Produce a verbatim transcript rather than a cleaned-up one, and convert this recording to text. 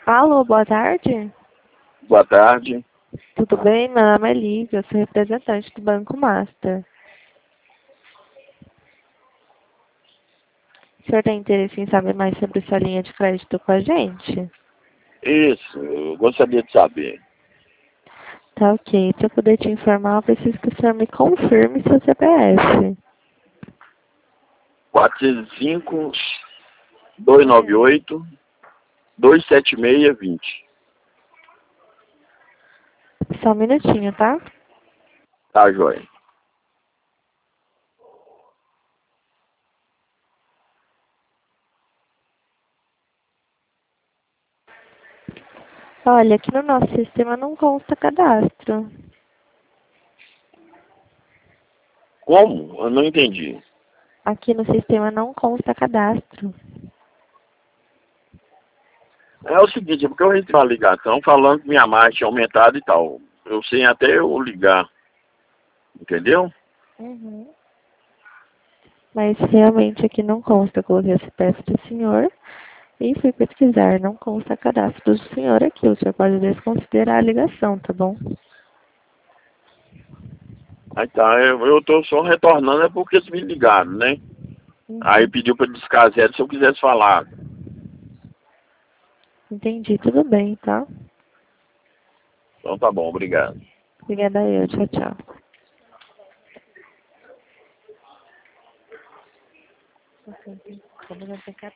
Alô, boa tarde. Boa tarde. Tudo bem? Meu nome é Lívia, eu sou representante do Banco Master. O senhor tem interesse em saber mais sobre sua linha de crédito com a gente? Isso, eu gostaria de saber. Tá ok. Para eu poder te informar, eu preciso que o senhor me confirme seu C P F. quatrocentos e cinco, duzentos e noventa e oito, duzentos e setenta e seis, vinte. Só um minutinho, tá? Tá, joia. Olha, aqui no nosso sistema não consta cadastro. Como? Eu não entendi. Aqui no sistema não consta cadastro. É o seguinte, é porque eu recebi uma ligação falando que minha marcha tinha aumentado e tal. Eu sei até eu ligar. Entendeu? Uhum. Mas realmente aqui não consta. Eu coloquei o C P F do senhor e fui pesquisar. Não consta cadastro do senhor aqui. O senhor pode desconsiderar a ligação, tá bom? Aí tá, eu, eu tô só retornando é porque eles me ligaram, né? Uhum. Aí pediu pra descar zero se eu quisesse falar. Entendi, tudo bem, tá? Então tá bom, obrigado. Obrigada eu, tchau, tchau. Como não tem